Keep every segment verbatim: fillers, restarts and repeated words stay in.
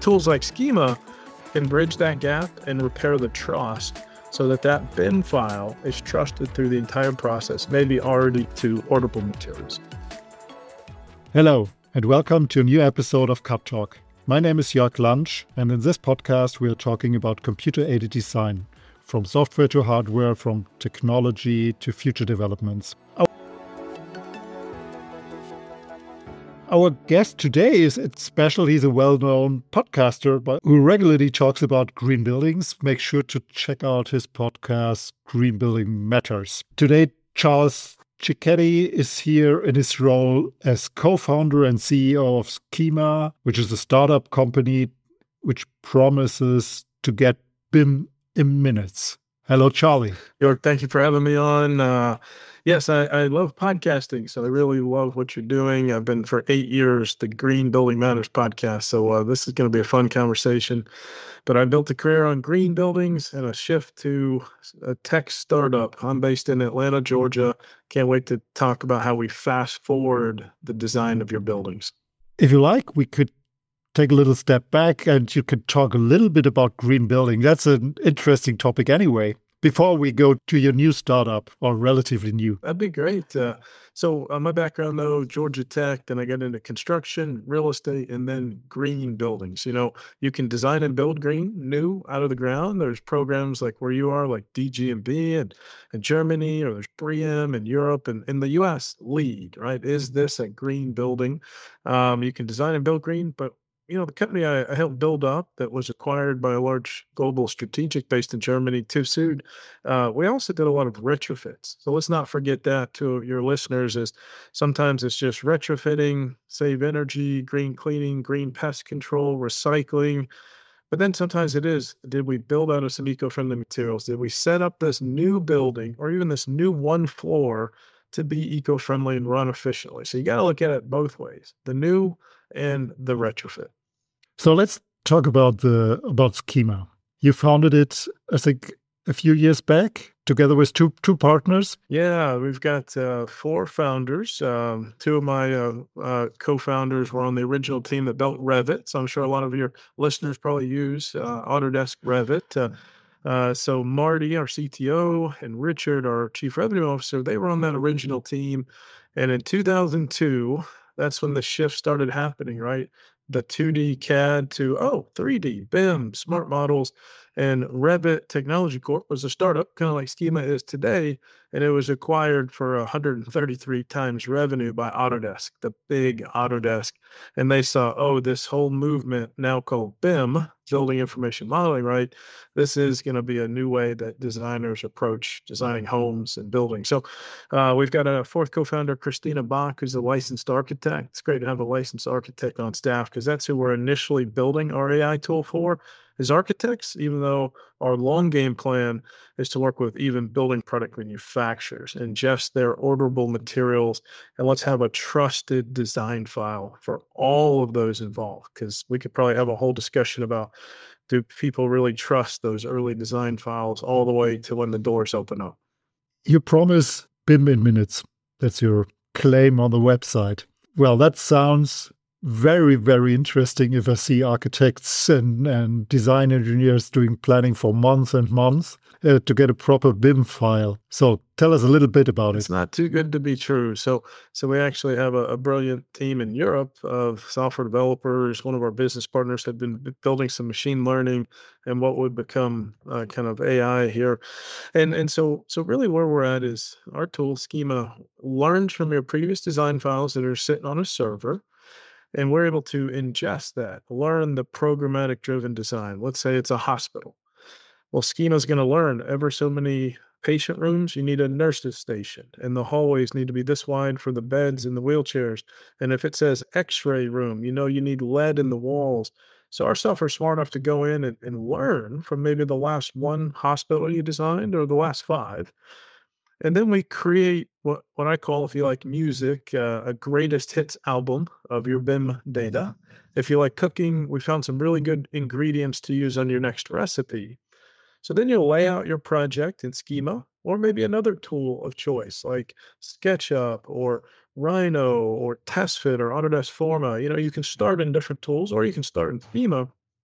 Tools like Schema can bridge that gap and repair the trust so that that B I M file is trusted through the entire process, maybe already to orderable materials. Hello, and welcome to a new episode of Cut Talk. My name is Jörg Lunch, and in this podcast we are talking about computer-aided design, from software to hardware, from technology to future developments. Our guest today is special. He's a well-known podcaster but who regularly talks about green buildings. Make sure to check out his podcast, Green Building Matters. Today, Charles Cicchetti is here in his role as co-founder and C E O of Schema, which is a startup company which promises to get B I M in minutes. Hello, Charlie. Jörg, thank you for having me on. Uh, yes, I, I love podcasting, so I really love what you're doing. I've been for eight years, the Green Building Matters podcast, so uh, this is going to be a fun conversation. But I built a career on green buildings and a shift to a tech startup. I'm based in Atlanta, Georgia. Can't wait to talk about how we fast forward the design of your buildings. If you like, we could take a little step back and you could talk a little bit about green building. That's an interesting topic anyway, before we go to your new startup, or relatively new. That'd be great. Uh, so uh, my background, though, Georgia Tech, then I got into construction, real estate, and then green buildings. You know, you can design and build green, new, out of the ground. There's programs like where you are, like D G and B in, in Germany, or there's three M in Europe, and in the U S, LEED, right? Is this a green building? Um, you can design and build green, but you know, the company I, I helped build up that was acquired by a large global strategic based in Germany, Tusud, uh, we also did a lot of retrofits. So let's not forget that to your listeners, is sometimes it's just retrofitting, save energy, green cleaning, green pest control, recycling. But then sometimes it is, did we build out of some eco-friendly materials? Did we set up this new building or even this new one floor to be eco-friendly and run efficiently? So you got to look at it both ways, the new and the retrofit. So let's talk about the about Schema. You founded it, I think, a few years back, together with two two partners. Yeah, we've got uh, four founders. Um, two of my uh, uh, co-founders were on the original team that built Revit. So I'm sure a lot of your listeners probably use uh, Autodesk Revit. Uh, uh, so Marty, our C T O, and Richard, our Chief Revenue Officer, they were on that original team. And in two thousand two, that's when the shift started happening, right? The two D C A D to, oh, three D, B I M, smart models. And Revit Technology Corp was a startup, kind of like Schema is today, and it was acquired for one hundred thirty-three times revenue by Autodesk, the big Autodesk. And they saw, oh, this whole movement now called B I M, Building Information Modeling, right? This is going to be a new way that designers approach designing homes and buildings. So uh, we've got a fourth co-founder, Christina Bach, who's a licensed architect. It's great to have a licensed architect on staff because that's who we're initially building our A I tool for, as architects, even though our long game plan is to work with even building product manufacturers, ingest their orderable materials, and let's have a trusted design file for all of those involved, because we could probably have a whole discussion about, do people really trust those early design files all the way to when the doors open up? You promise B I M in minutes. That's your claim on the website. Well, that sounds very, very interesting if I see architects and, and design engineers doing planning for months and months uh, to get a proper B I M file. So tell us a little bit about It's it. not too good to be true. So so we actually have a, a brilliant team in Europe of software developers. One of our business partners had been b- building some machine learning and what would become uh, kind of A I here. And and so so really where we're at is our tool, Schema, learns from your previous design files that are sitting on a server. And we're able to ingest that, learn the programmatic driven design. Let's say it's a hospital. Well, Schema is going to learn ever so many patient rooms, you need a nurse's station, and the hallways need to be this wide for the beds and the wheelchairs. And if it says X-ray room, you know you need lead in the walls. So our software is smart enough to go in and, and learn from maybe the last one hospital you designed or the last five. And then we create what, what I call, if you like music, uh, a greatest hits album of your B I M data. If you like cooking, we found some really good ingredients to use on your next recipe. So then you'll lay out your project in Schema, or maybe another tool of choice like SketchUp or Rhino or TestFit or Autodesk Forma. You know, you can start in different tools, or you can start in Schema.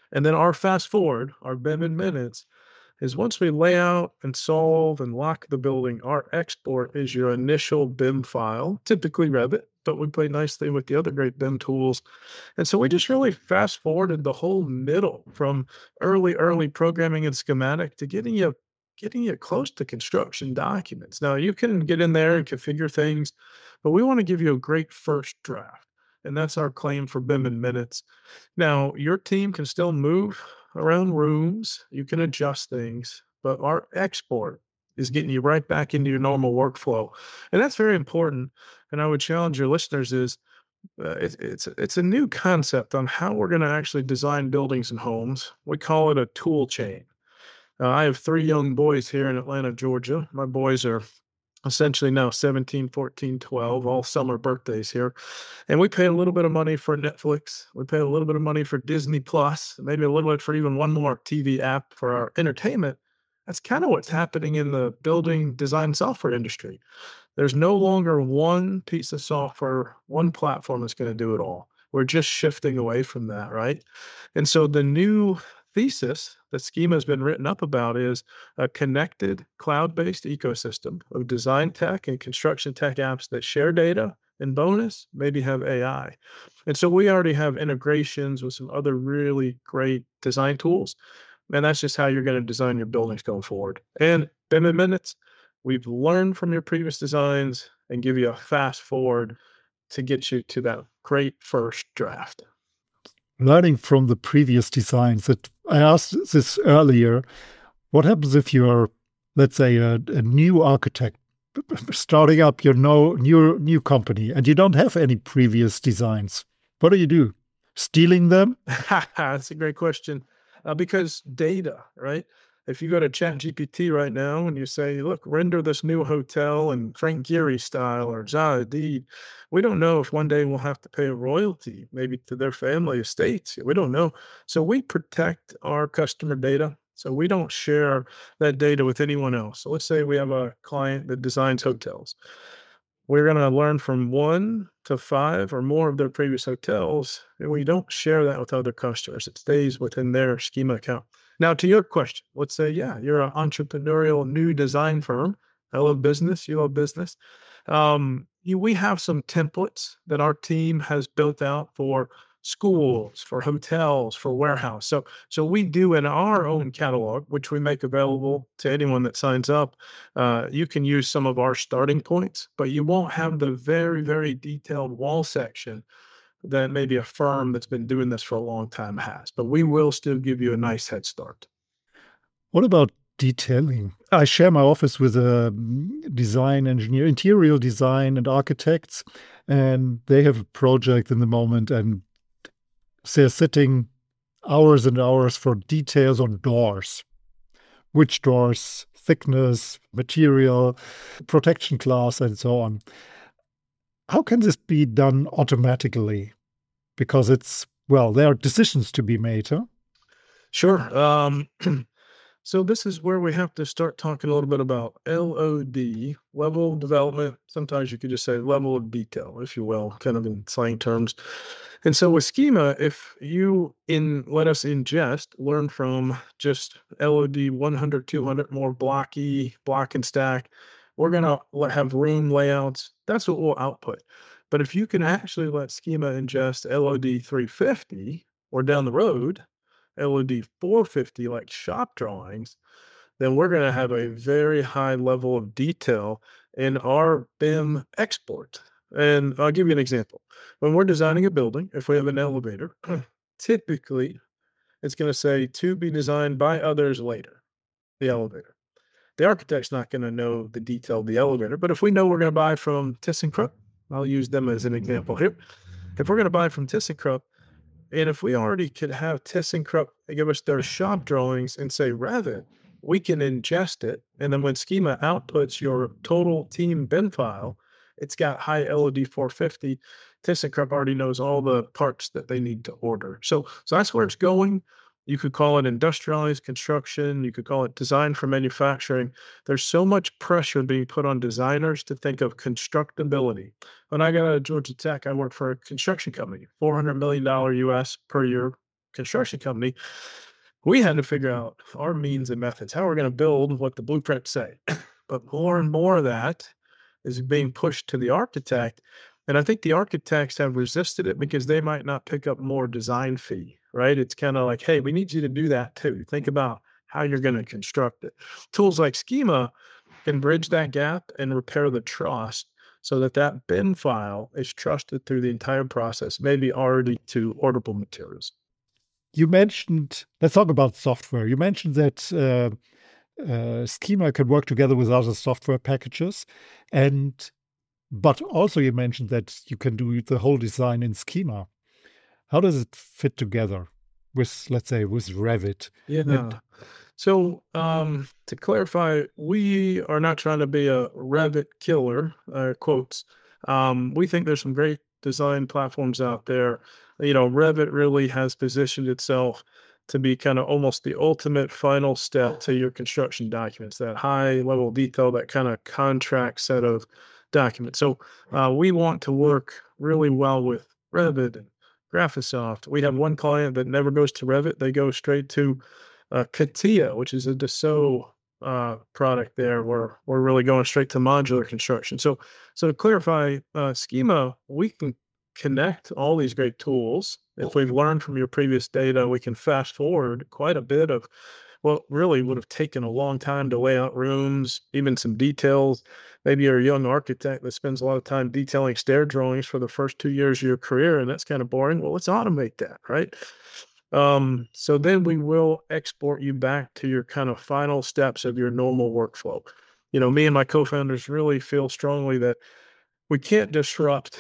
And then our fast forward, our B I M in minutes, is once we lay out and solve and lock the building, our export is your initial B I M file, typically Revit, but we play nicely with the other great B I M tools. And so we just really fast forwarded the whole middle from early, early programming and schematic to getting you getting you close to construction documents. Now you can get in there and configure things, but we want to give you a great first draft. And that's our claim for B I M in minutes. Now, your team can still move around rooms, you can adjust things, but our export is getting you right back into your normal workflow. And that's very important. And I would challenge your listeners is uh, it's it's it's a new concept on how we're going to actually design buildings and homes. We call it a tool chain. Uh, I have three young boys here in Atlanta, Georgia. My boys are essentially now seventeen, fourteen, twelve, all summer birthdays here. And we pay a little bit of money for Netflix. We pay a little bit of money for Disney Plus, maybe a little bit for even one more T V app for our entertainment. That's kind of what's happening in the building design software industry. There's no longer one piece of software, one platform that's going to do it all. We're just shifting away from that, right? And so the new thesis that Schema has been written up about is a connected cloud-based ecosystem of design tech and construction tech apps that share data and bonus, maybe have A I. And so we already have integrations with some other really great design tools. And that's just how you're going to design your buildings going forward. And B I M in minutes, we've learned from your previous designs and give you a fast forward to get you to that great first draft. Learning from the previous designs, that I asked this earlier, what happens if you're, let's say, a, a new architect starting up your no, new, new company and you don't have any previous designs? What do you do? Stealing them? That's a great question. Uh, because data, right? If you go to ChatGPT right now and you say, look, render this new hotel in Frank Gehry style or Zaha Hadid, we don't know if one day we'll have to pay a royalty, maybe to their family estates. We don't know. So we protect our customer data. So we don't share that data with anyone else. So let's say we have a client that designs hotels. We're going to learn from one to five or more of their previous hotels, and we don't share that with other customers. It stays within their Schema account. Now, to your question, let's say, yeah, you're an entrepreneurial new design firm. I love business. You love business. Um, you, we have some templates that our team has built out for schools, for hotels, for warehouse. So, so we do in our own catalog, which we make available to anyone that signs up. Uh, you can use some of our starting points, but you won't have the very, very detailed wall section that maybe a firm that's been doing this for a long time has. But we will still give you a nice head start. What about detailing? I share my office with a design engineer, interior design and architects, and they have a project in the moment, and they're sitting hours and hours for details on doors. Which doors, thickness, material, protection class, and so on. How can this be done automatically? Because it's, well, there are decisions to be made, huh? Sure. Um, so this is where we have to start talking a little bit about L O D, level of development. Sometimes you could just say level of detail, if you will, kind of in slang terms. And so with Schema, if you in let us ingest, learn from just L O D one hundred, two hundred, more blocky, block and stack, we're going to have room layouts. That's what we'll output. But if you can actually let Schema ingest L O D three fifty or down the road, L O D four fifty, like shop drawings, then we're going to have a very high level of detail in our B I M export. And I'll give you an example. When we're designing a building, if we have an elevator, typically it's going to say to be designed by others later, the elevator. The architect's not going to know the detail of the elevator, but if we know we're going to buy from ThyssenKrupp, I'll use them as an example here. If we're going to buy from ThyssenKrupp, and if we already could have ThyssenKrupp give us their shop drawings and say Revit, we can ingest it. And then when Schema outputs your total team bin file, it's got high L O D four fifty. ThyssenKrupp already knows all the parts that they need to order. So, so that's where it's going. You could call it industrialized construction. You could call it design for manufacturing. There's so much pressure being put on designers to think of constructability. When I got out of Georgia Tech, I worked for a construction company, four hundred million dollars U S per year construction company, we had to figure out our means and methods, how we're going to build what the blueprints say. But more and more of that is being pushed to the architect. And I think the architects have resisted it because they might not pick up more design fee, right? It's kind of like, hey, we need you to do that too. Think about how you're going to construct it. Tools like Schema can bridge that gap and repair the trust so that that bin file is trusted through the entire process, maybe already to orderable materials. You mentioned, let's talk about software. You mentioned that uh, uh, Schema can work together with other software packages. And, but also you mentioned that you can do the whole design in Schema. How does it fit together with, let's say, with Revit? Yeah. And, so um, to clarify, we are not trying to be a Revit killer, uh, quotes. Um, we think there's some great design platforms out there. You know, Revit really has positioned itself to be kind of almost the ultimate final step to your construction documents, that high level detail, that kind of contract set of documents. So uh, we want to work really well with Revit and Graphisoft. We have one client that never goes to Revit. They go straight to uh, CATIA, which is a Dassault uh, product there, where we're really going straight to modular construction. So, so to clarify, uh, Schema, we can connect all these great tools. If we've learned from your previous data, we can fast forward quite a bit of what really would have taken a long time to lay out rooms, even some details. Maybe you're a young architect that spends a lot of time detailing stair drawings for the first two years of your career, and that's kind of boring. Well, let's automate that, right? Um, so then we will export you back to your kind of final steps of your normal workflow. You know, me and my co-founders really feel strongly that we can't disrupt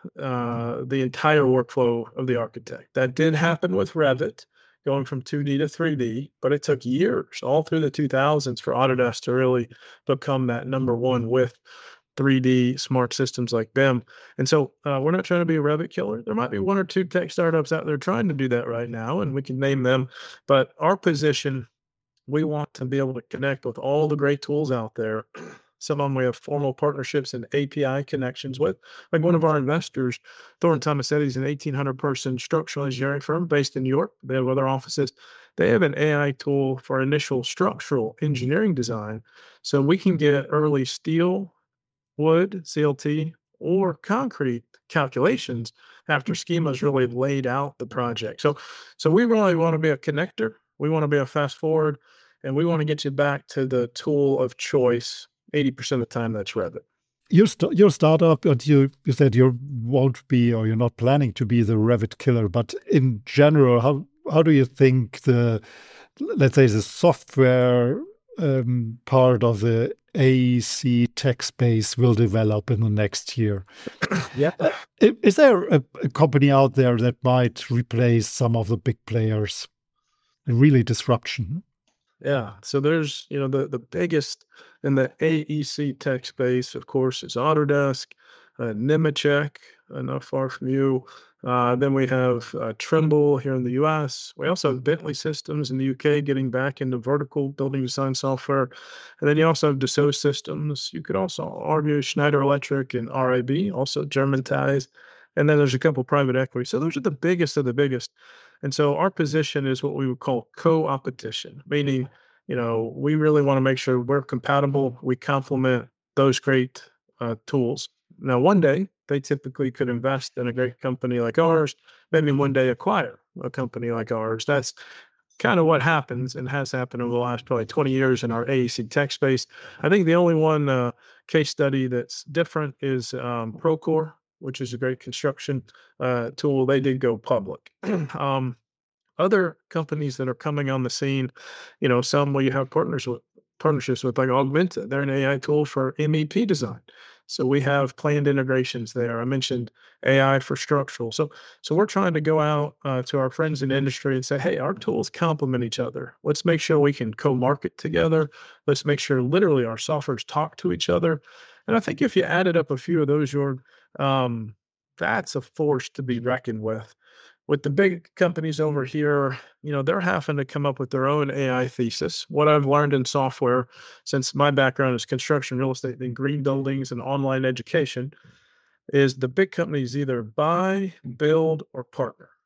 uh, the entire workflow of the architect. That did happen with Revit, going from two D to three D, but it took years, all through the two thousands, for Autodesk to really become that number one with three D smart systems like B I M. And so uh, we're not trying to be a Revit killer. There might be one or two tech startups out there trying to do that right now, and we can name them. But our position, we want to be able to connect with all the great tools out there. Some of them we have formal partnerships and A P I connections with. Like one of our investors, Thornton Tomasetti, is an eighteen hundred person structural engineering firm based in New York. They have other offices. They have an A I tool for initial structural engineering design. So we can get early steel, wood, C L T, or concrete calculations after Schema's really laid out the project. So, so we really want to be a connector. We want to be a fast forward, and we want to get you back to the tool of choice. eighty percent of the time, that's Revit. Your, st- your startup, and you, you said you won't be, or you're not planning to be the Revit killer, but in general, how, how do you think the, let's say, the software um, part of the A E C tech space will develop in the next year? Yeah. Uh, is there a, a company out there that might replace some of the big players? Really disruption? Yeah. So there's, you know, the, the biggest in the A E C tech space, of course, is Autodesk, uh, Nemetschek, uh, not far from you. Uh, then we have uh, Trimble here in the U S. We also have Bentley Systems in the U K getting back into vertical building design software. And then you also have Dassault Systems. You could also argue Schneider Electric and R I B, also German ties. And then there's a couple private equity. So those are the biggest of the biggest. And so our position is what we would call co-opetition, meaning, you know, we really want to make sure we're compatible. We complement those great uh, tools. Now, one day they typically could invest in a great company like ours, maybe one day acquire a company like ours. That's kind of what happens and has happened over the last probably twenty years in our A E C tech space. I think the only one uh, case study that's different is um, Procore, which is a great construction uh, tool. They did go public. um, other companies that are coming on the scene, you know, some where you have partners with partnerships with, like Augmenta. They're an A I tool for M E P design. So we have planned integrations there. I mentioned A I for structural. So, so we're trying to go out uh, to our friends in industry and say, hey, our tools complement each other. Let's make sure we can co-market together. Let's make sure literally our softwares talk to each other. And I think if you added up a few of those, Jörg, um, that's a force to be reckoned with. With the big companies over here, you know, they're having to come up with their own A I thesis. What I've learned in software, since my background is construction, real estate, and green buildings and online education, is the big companies either buy, build, or partner.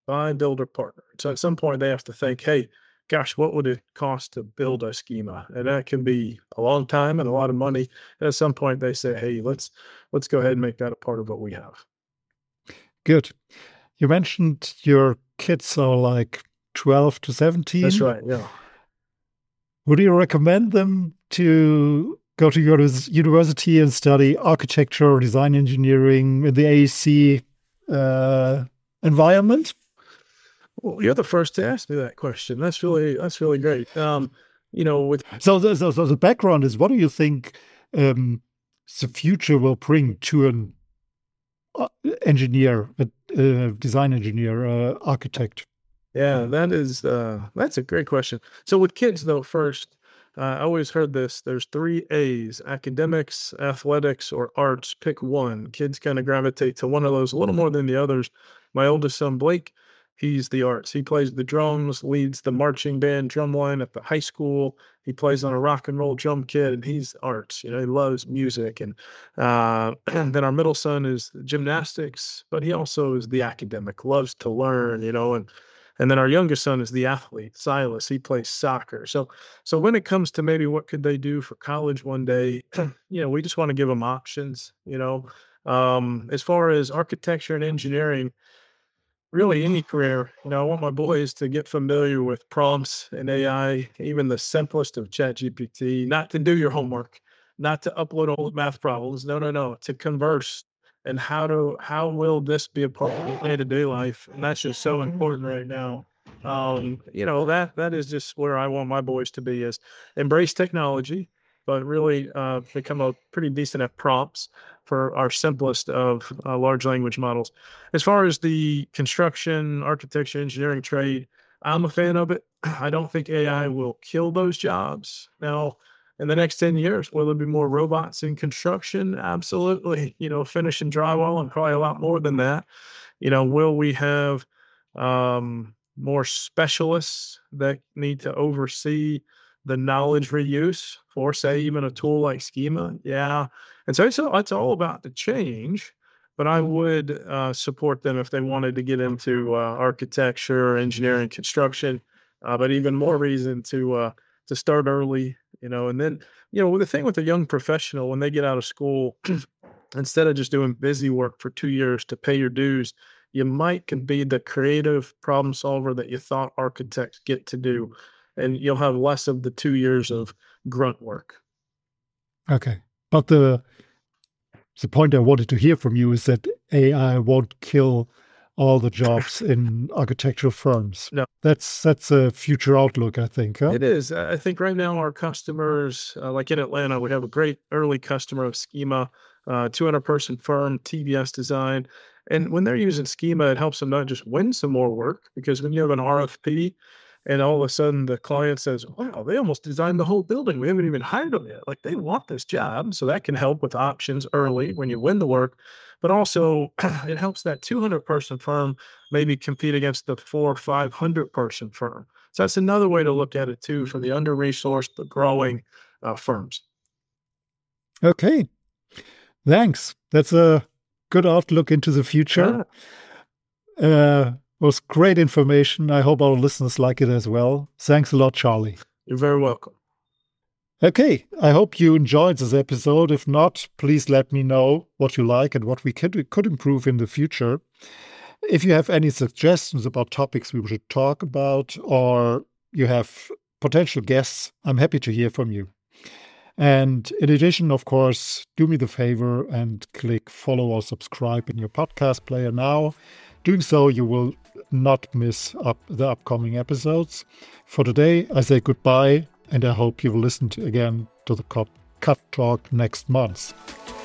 buy, build, or partner. So at some point they have to think, hey, gosh, what would it cost to build a schema? And that can be a long time and a lot of money. And at some point they say, hey, let's let's go ahead and make that a part of what we have. Good. You mentioned your kids are like twelve to seventeen. That's right, yeah. Would you recommend them to go to your university and study architecture or design engineering in the A E C uh, environment? Well, you're the first to ask me that question. That's really that's really great. Um, you know, with so the, so, so the background is, what do you think um, the future will bring to an uh, engineer, a, a design engineer, uh, architect? Yeah, that is uh, that's a great question. So with kids, though, first, uh, I always heard this. There's three A's: academics, athletics, or arts. Pick one. Kids kind of gravitate to one of those a little more than the others. My oldest son, Blake, he's the arts. He plays the drums, leads the marching band drum line at the high school. He plays on a rock and roll drum kit, and he's arts. You know, he loves music. And, uh, and then our middle son is gymnastics, but he also is the academic, loves to learn, you know, and And then our youngest son is the athlete, Silas. He plays soccer. So, so when it comes to maybe what could they do for college one day, you know, we just want to give them options. You know, um, as far as architecture and engineering, really any career. You know, I want my boys to get familiar with prompts and A I, even the simplest of ChatGPT. Not to do your homework, not to upload old math problems. No, no, no. To converse. And how to how will this be a part of your day-to-day life? And that's just so important right now. Um, you know, that that is just where I want my boys to be, is embrace technology, but really uh, become a pretty decent at prompts for our simplest of uh, large language models. As far as the construction, architecture, engineering trade, I'm a fan of it. I don't think A I will kill those jobs. Now, in the next ten years, will there be more robots in construction? Absolutely. You know, finishing drywall and probably a lot more than that. You know, will we have um, more specialists that need to oversee the knowledge reuse for, say, even a tool like Schema? Yeah. And so it's, it's all about the change, but I would uh, support them if they wanted to get into uh, architecture, engineering, construction, uh, but even more reason to uh, to start early. You know, and then, you know, the thing with a young professional, when they get out of school, instead of just doing busy work for two years to pay your dues, you might can be the creative problem solver that you thought architects get to do. And you'll have less of the two years of grunt work. Okay. But the, the point I wanted to hear from you is that A I won't kill all the jobs in architectural firms. No. That's that's a future outlook, I think. Huh? It is. I think right now our customers, uh, like in Atlanta, we have a great early customer of Schema, uh, two hundred person firm, T V S Design. And when they're using Schema, it helps them not just win some more work, because when you have an R F P and all of a sudden the client says, wow, they almost designed the whole building, we haven't even hired them yet. Like, they want this job. So that can help with options early when you win the work. But also it helps that two hundred person firm maybe compete against the four or five hundred person firm. So that's another way to look at it too, for the under-resourced but growing uh, firms. Okay. Thanks. That's a good outlook into the future. Yeah. Uh, it was great information. I hope our listeners like it as well. Thanks a lot, Charlie. You're very welcome. Okay, I hope you enjoyed this episode. If not, please let me know what you like and what we could, we could improve in the future. If you have any suggestions about topics we should talk about, or you have potential guests, I'm happy to hear from you. And in addition, of course, do me the favor and click follow or subscribe in your podcast player now. Doing so, you will not miss up the upcoming episodes. For today, I say goodbye, and I hope you will listen to, again to the Cut Talk next month.